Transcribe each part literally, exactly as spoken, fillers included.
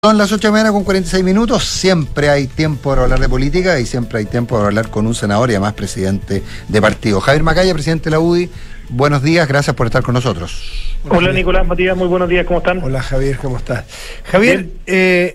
Son las ocho de la mañana con cuarenta y seis minutos, siempre hay tiempo para hablar de política y siempre hay tiempo para hablar con un senador y además presidente de partido. Javier Macaya, presidente de la U D I, buenos días, gracias por estar con nosotros. Hola, Hola Nicolás, Matías, muy buenos días, ¿cómo están? Hola Javier, ¿cómo estás? Javier, eh,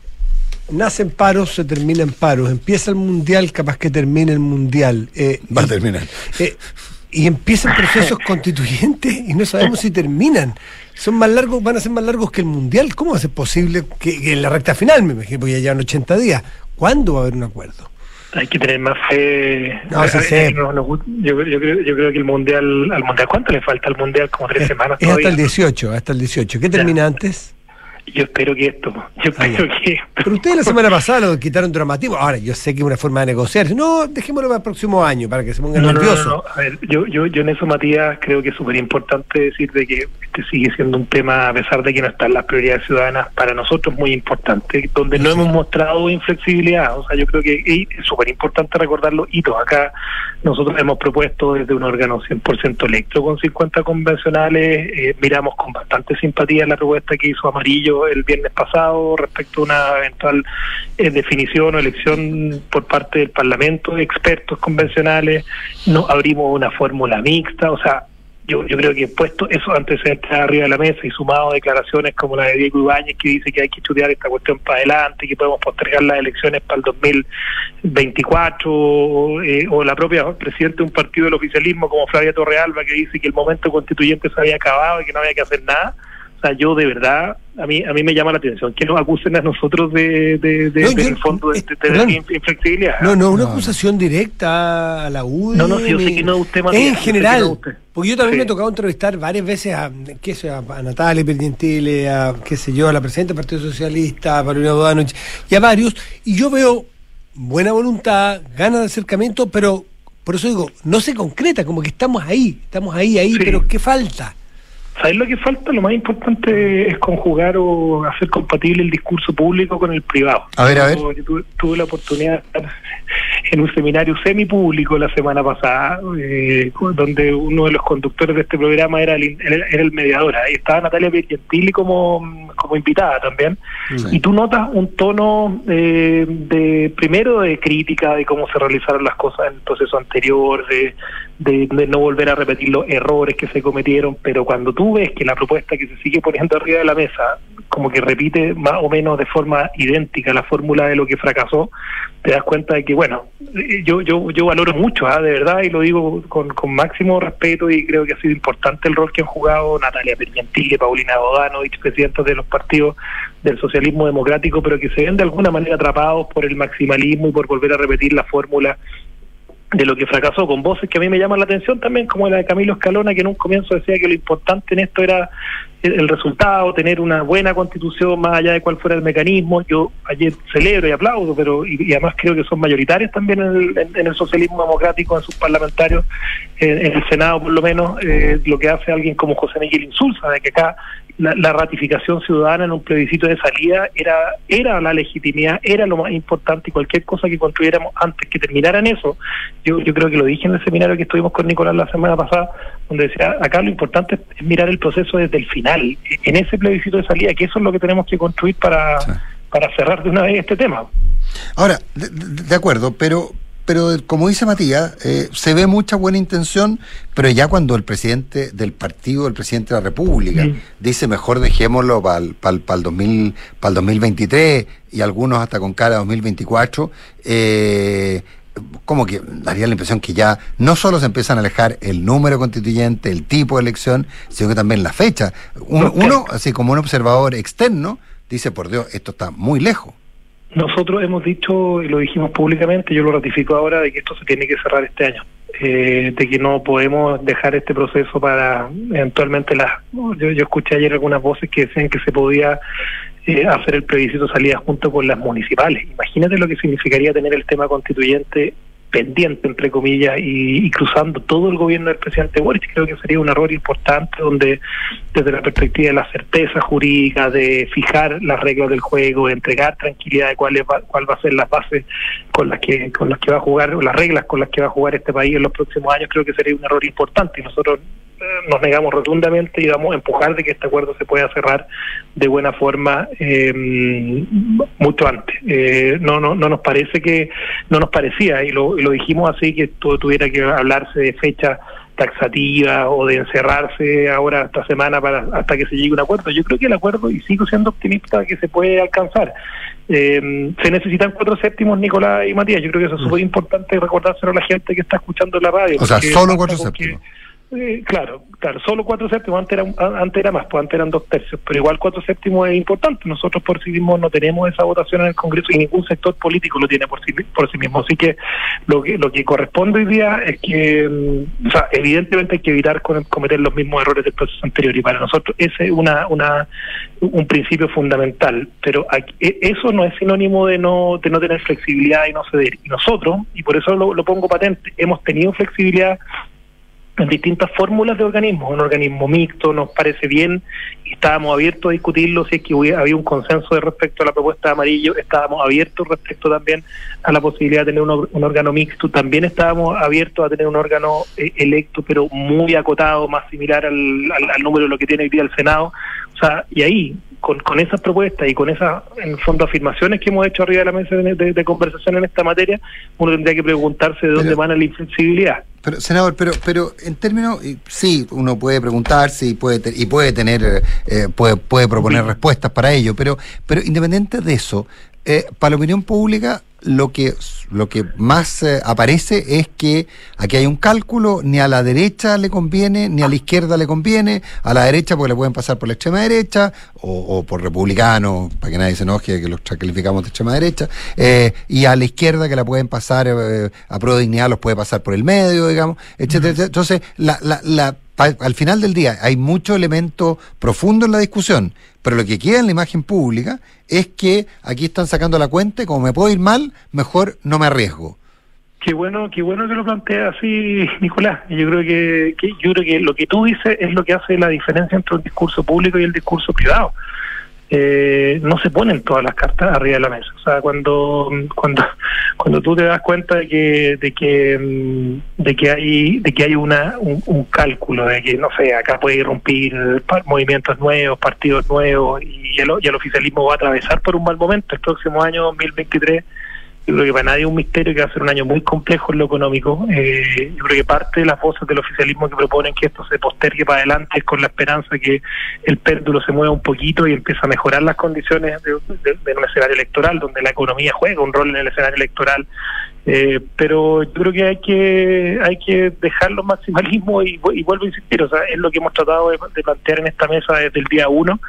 nacen paros, se terminan paros, empieza el Mundial, capaz que termine el Mundial. Eh, Va y, a terminar. Eh, y empiezan procesos constituyentes y no sabemos si terminan. Son más largos, van a ser más largos que el Mundial. ¿Cómo va a ser posible que, que en la recta final, me imagino, porque ya llevan ochenta días? ¿Cuándo va a haber un acuerdo? Hay que tener más fe. No, sí, sí. No, no, yo, yo, creo, yo creo que el Mundial, al Mundial, ¿cuánto le falta al Mundial? Como tres es, semanas es todavía. hasta el dieciocho, hasta el dieciocho. ¿Qué termina ya antes? Yo espero que esto, yo espero ah, que esto. Pero ustedes la semana pasada lo quitaron dramatismo. Ahora, yo sé que es una forma de negociar. No, dejémoslo para el próximo año, para que se pongan no, nerviosos. No, no, no. A ver, yo, yo, yo en eso, Matías, creo que es súper importante decir de que este sigue siendo un tema, a pesar de que no están las prioridades ciudadanas, para nosotros muy importante, donde no sí. hemos mostrado inflexibilidad. O sea, yo creo que es súper importante recordar los hitos. Acá nosotros hemos propuesto desde un órgano cien por ciento electro con cincuenta convencionales. Eh, miramos con bastante simpatía la propuesta que hizo Amarillo el viernes pasado respecto a una eventual eh, definición o elección por parte del Parlamento de expertos convencionales. No abrimos una fórmula mixta, o sea, yo yo creo que puesto esos antecedentes arriba de la mesa y sumado a declaraciones como la de Diego Ibáñez, que dice que hay que estudiar esta cuestión para adelante, que podemos postergar las elecciones para el dos mil veinticuatro, o, eh, o la propia presidenta de un partido del oficialismo como Flavia Torrealba, que dice que el momento constituyente se había acabado y que no había que hacer nada. O sea, yo de verdad, a mí a mí me llama la atención que nos acusen a nosotros de, de, de, no, de yo, el fondo de, de, de, de inflexibilidad. No, no, una no. acusación directa a la U D I. No, no, yo sé que no es usted, Matías, en general, no usted. Porque yo también sí. me he tocado entrevistar varias veces a, qué sé, a, a Natalia Pergentile, a, qué sé yo, a la presidenta del Partido Socialista, a Paulina Bodanovich, y a varios, y yo veo buena voluntad, ganas de acercamiento, pero por eso digo, no se concreta, como que estamos ahí, estamos ahí, ahí, sí. pero ¿qué falta? ¿Sabes lo que falta? Lo más importante es conjugar o hacer compatible el discurso público con el privado. A ver, a ver. Yo tuve, tuve la oportunidad de estar en un seminario semipúblico la semana pasada, eh, donde uno de los conductores de este programa era el, era el mediador. Ahí estaba Natalia Pergentile como, como invitada también. Sí. Y tú notas un tono eh, de, primero, de crítica de cómo se realizaron las cosas en el proceso anterior, de, de, de no volver a repetir los errores que se cometieron, pero cuando tú ves que la propuesta que se sigue poniendo arriba de la mesa como que repite más o menos de forma idéntica la fórmula de lo que fracasó, te das cuenta de que, bueno, yo yo yo valoro mucho, ¿eh? de verdad, y lo digo con, con máximo respeto, y creo que ha sido importante el rol que han jugado Natalia Pergentile, Paulina Bodanovich, presidentes de los partidos del socialismo democrático, pero que se ven de alguna manera atrapados por el maximalismo y por volver a repetir la fórmula de lo que fracasó, con voces que a mí me llaman la atención también, como la de Camilo Escalona, que en un comienzo decía que lo importante en esto era el resultado, tener una buena constitución más allá de cuál fuera el mecanismo. Yo ayer celebro y aplaudo, pero y, y además creo que son mayoritarios también en el, en, en el socialismo democrático, en sus parlamentarios, en, en el Senado por lo menos, eh, lo que hace alguien como José Miguel Insulza, de que acá La, la ratificación ciudadana en un plebiscito de salida era era la legitimidad, era lo más importante, y cualquier cosa que construyéramos antes que terminara en eso, yo yo creo que lo dije en el seminario que estuvimos con Nicolás la semana pasada, donde decía, acá lo importante es mirar el proceso desde el final, en ese plebiscito de salida, que eso es lo que tenemos que construir para, sí. para cerrar de una vez este tema. Ahora, de, de acuerdo, pero... Pero como dice Matías, eh, se ve mucha buena intención, pero ya cuando el presidente del partido, el presidente de la República, sí. dice mejor dejémoslo para el pa pa dos mil para el dos mil veintitrés y algunos hasta con cara a dos mil veinticuatro, eh, como que daría la impresión que ya no solo se empiezan a alejar el número constituyente, el tipo de elección, sino que también la fecha. Uno, uno así como un observador externo, dice, por Dios, esto está muy lejos. Nosotros hemos dicho, y lo dijimos públicamente, yo lo ratifico ahora, de que esto se tiene que cerrar este año, eh, de que no podemos dejar este proceso para eventualmente las... Yo, yo escuché ayer algunas voces que decían que se podía eh, hacer el plebiscito de salida junto con las municipales. Imagínate lo que significaría tener el tema constituyente pendiente, entre comillas, y, y cruzando todo el gobierno del presidente Boric. Creo que sería un error importante, donde desde la perspectiva de la certeza jurídica, de fijar las reglas del juego, de entregar tranquilidad de cuál, es, cuál va a ser las bases con las que con las que va a jugar, o las reglas con las que va a jugar este país en los próximos años, creo que sería un error importante, y nosotros nos negamos rotundamente y vamos a empujar de que este acuerdo se pueda cerrar de buena forma eh, mucho antes. Eh, no, no, no nos parece que, no nos parecía, y lo, y lo dijimos así, que todo tuviera que hablarse de fecha taxativa o de encerrarse ahora esta semana para hasta que se llegue a un acuerdo. Yo creo que el acuerdo, y sigo siendo optimista, que se puede alcanzar. Eh, se necesitan cuatro séptimos, Nicolás y Matías. Yo creo que eso es súper importante recordárselo a la gente que está escuchando la radio. O sea, solo cuatro séptimos. Eh, claro, claro, solo cuatro séptimos, antes era, antes era más, pues antes eran dos tercios, pero igual cuatro séptimos es importante. Nosotros por sí mismos no tenemos esa votación en el Congreso y ningún sector político lo tiene por sí, por sí mismo. Así que lo que lo que corresponde hoy día es que, o sea, evidentemente hay que evitar cometer los mismos errores del proceso anterior, y para nosotros ese es una, una, un principio fundamental, pero aquí, eso no es sinónimo de no, de no tener flexibilidad y no ceder. Y nosotros, y por eso lo, lo pongo patente, hemos tenido flexibilidad en distintas fórmulas de organismos. Un organismo mixto nos parece bien y estábamos abiertos a discutirlo. Si es que hubiera, había un consenso de respecto a la propuesta de Amarillo, estábamos abiertos respecto también a la posibilidad de tener un, un órgano mixto. También estábamos abiertos a tener un órgano eh, electo, pero muy acotado, más similar al, al, al número de lo que tiene hoy día el Senado. O sea, y ahí, con, con esas propuestas y con esas, en el fondo, afirmaciones que hemos hecho arriba de la mesa de, de, de conversación en esta materia, uno tendría que preguntarse de dónde van a la inflexibilidad. Pero, senador, pero pero en términos, sí, uno puede preguntarse y puede te, y puede tener, eh, puede puede proponer sí. respuestas para ello, pero pero independiente de eso, eh, para la opinión pública, lo que lo que más eh, aparece es que aquí hay un cálculo, ni a la derecha le conviene, ni a la izquierda le conviene. A la derecha porque le pueden pasar por la extrema derecha, o, o por republicanos, para que nadie se enoje que los calificamos de extrema derecha, eh, y a la izquierda que la pueden pasar, eh, a Pro Dignidad los puede pasar por el medio, digamos, etcétera, etcétera. Entonces, la, la, la al final del día hay mucho elemento profundo en la discusión, pero lo que queda en la imagen pública es que aquí están sacando la cuenta y como me puedo ir mal, mejor no me arriesgo. Qué bueno, qué bueno que lo planteas así, Nicolás. Yo creo que, que yo creo que lo que tú dices es lo que hace la diferencia entre el discurso público y el discurso privado. Eh, no se ponen todas las cartas arriba de la mesa. O sea, cuando cuando cuando tú te das cuenta de que de que de que hay de que hay una un, un cálculo de que, no sé, acá puede irrumpir movimientos nuevos, partidos nuevos, y el, y el oficialismo va a atravesar por un mal momento el próximo año dos mil veintitrés. Yo creo que para nadie es un misterio que va a ser un año muy complejo en lo económico. Eh, yo creo que parte de las voces del oficialismo que proponen que esto se postergue para adelante es con la esperanza que el péndulo se mueva un poquito y empiece a mejorar las condiciones de, de, de un escenario electoral, donde la economía juega un rol en el escenario electoral. Eh, pero yo creo que hay que hay que dejar los maximalismos y, y vuelvo a insistir, o sea, es lo que hemos tratado de, de plantear en esta mesa desde el día uno.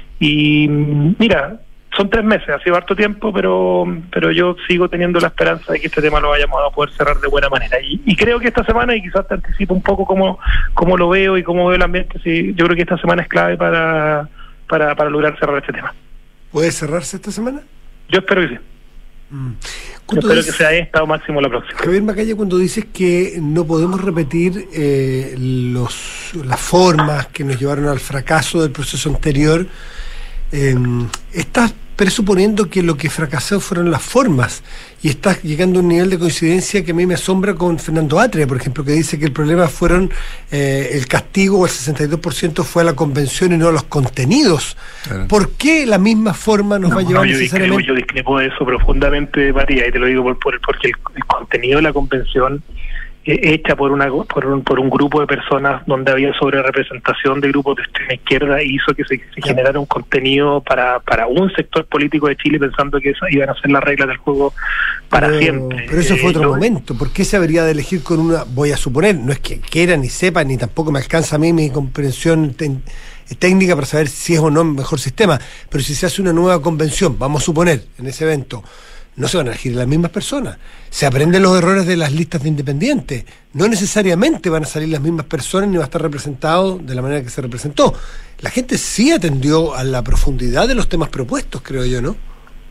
Y mira, son tres meses, ha sido harto tiempo, pero pero yo sigo teniendo la esperanza de que este tema lo vayamos a poder cerrar de buena manera. Y, y creo que esta semana, y quizás te anticipo un poco cómo, cómo lo veo y cómo veo el ambiente, sí, yo creo que esta semana es clave para, para, para lograr cerrar este tema. ¿Puede cerrarse esta semana? Yo espero que sí. Mm. Yo espero dices, que sea estado máximo la próxima. Javier Macaya, cuando dices que no podemos repetir eh, los las formas que nos llevaron al fracaso del proceso anterior, eh, estás presuponiendo que lo que fracasó fueron las formas, y estás llegando a un nivel de coincidencia que a mí me asombra con Fernando Atria, por ejemplo, que dice que el problema fueron eh, el castigo, el sesenta y dos por ciento fue a la convención y no a los contenidos. Claro. ¿Por qué la misma forma nos no, va a llevar no, yo necesariamente? Discrepo, yo discrepo de eso profundamente, Matías, y te lo digo por, por porque el, el contenido de la convención hecha por una por un, por un grupo de personas donde había sobre representación de grupos de extrema izquierda, y hizo que se, se generara un contenido para para un sector político de Chile pensando que esas iban a ser las reglas del juego para pero, siempre. Pero eso fue otro eh, momento. ¿Por qué se habría de elegir con una, voy a suponer, no es que quiera ni sepa, ni tampoco me alcanza a mí mi comprensión ten, técnica para saber si es o no el mejor sistema, pero si se hace una nueva convención, vamos a suponer, en ese evento, no se van a elegir las mismas personas. Se aprenden los errores de las listas de independientes. No necesariamente van a salir las mismas personas ni va a estar representado de la manera que se representó. La gente sí atendió a la profundidad de los temas propuestos, creo yo, ¿no?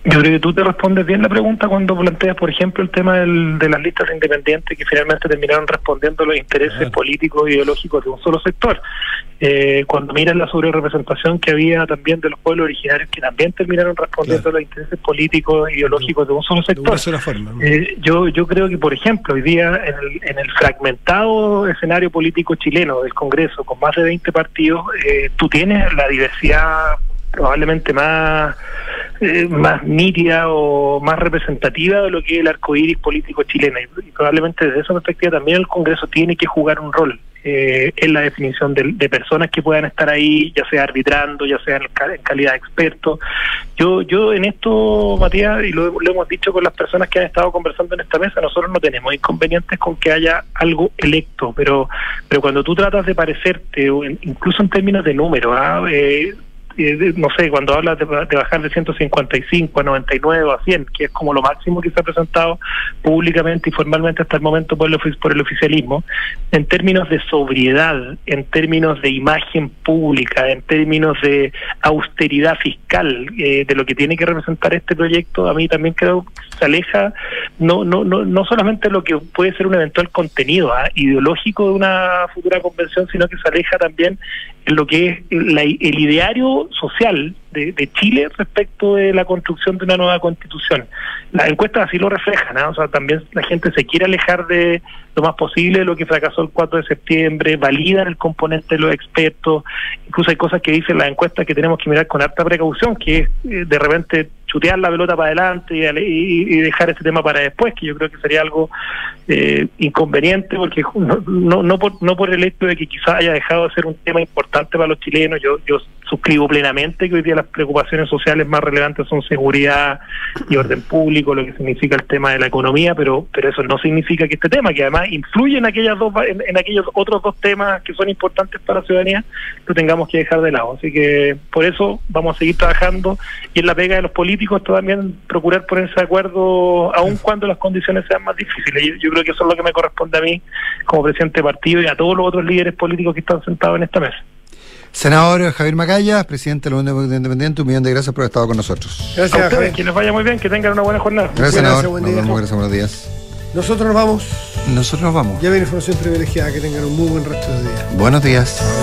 Yo creo que tú te respondes bien la pregunta cuando planteas, por ejemplo, el tema del, de las listas independientes que finalmente terminaron respondiendo a los intereses claro. políticos e ideológicos de un solo sector. Eh, cuando miras la sobrerepresentación que había también de los pueblos originarios que también terminaron respondiendo claro. a los intereses políticos e ideológicos de un solo sector. De una sola forma, ¿no? eh, yo, yo creo que, por ejemplo, hoy día en el, en el fragmentado escenario político chileno del Congreso, con más de veinte partidos, eh, tú tienes la diversidad probablemente más eh, más nítida o más representativa de lo que es el arcoíris político chileno, y, y probablemente desde esa perspectiva también el Congreso tiene que jugar un rol eh, en la definición de, de personas que puedan estar ahí, ya sea arbitrando, ya sea en, en calidad de expertos. Yo yo en esto, Matías, y lo, lo hemos dicho con las personas que han estado conversando en esta mesa, nosotros no tenemos inconvenientes con que haya algo electo, pero pero cuando tú tratas de parecerte, incluso en términos de números, ¿ah? eh, Eh, no sé, cuando hablas de, de bajar de ciento cincuenta y cinco a noventa y nueve o a cien, que es como lo máximo que se ha presentado públicamente y formalmente hasta el momento por el, por el oficialismo, en términos de sobriedad, en términos de imagen pública, en términos de austeridad fiscal, eh, de lo que tiene que representar este proyecto, a mí también creo que se aleja no no no no solamente lo que puede ser un eventual contenido ¿eh? ideológico de una futura convención, sino que se aleja también en lo que es la, el ideario social de, de Chile respecto de la construcción de una nueva constitución. Las encuestas así lo reflejan, ¿no? O sea, también la gente se quiere alejar de lo más posible de lo que fracasó el cuatro de septiembre, validan el componente de los expertos, incluso hay cosas que dicen las encuestas que tenemos que mirar con harta precaución, que es eh, de repente chutear la pelota para adelante y, y, y dejar ese tema para después, que yo creo que sería algo eh, inconveniente, porque no, no, no, por, no por el hecho de que quizás haya dejado de ser un tema importante para los chilenos. Yo, yo suscribo plenamente que hoy día las preocupaciones sociales más relevantes son seguridad y orden público, lo que significa el tema de la economía, pero pero eso no significa que este tema, que además influye en aquellas dos en, en aquellos otros dos temas que son importantes para la ciudadanía, lo tengamos que dejar de lado. Así que por eso vamos a seguir trabajando, y en la pega de los políticos también procurar ponerse de acuerdo aun cuando las condiciones sean más difíciles. Yo, yo creo que eso es lo que me corresponde a mí como presidente de partido y a todos los otros líderes políticos que están sentados en esta mesa. Senador Javier Macaya, presidente de la Unión Independiente, un millón de gracias por haber estado con nosotros. Gracias a ustedes, que les vaya muy bien, que tengan una buena jornada. Gracias, senador. Gracias, buen día. Nos vemos, gracias, buenos días. Nosotros nos vamos. Nosotros nos vamos. Ya viene información privilegiada, que tengan un muy buen resto de día. Buenos días.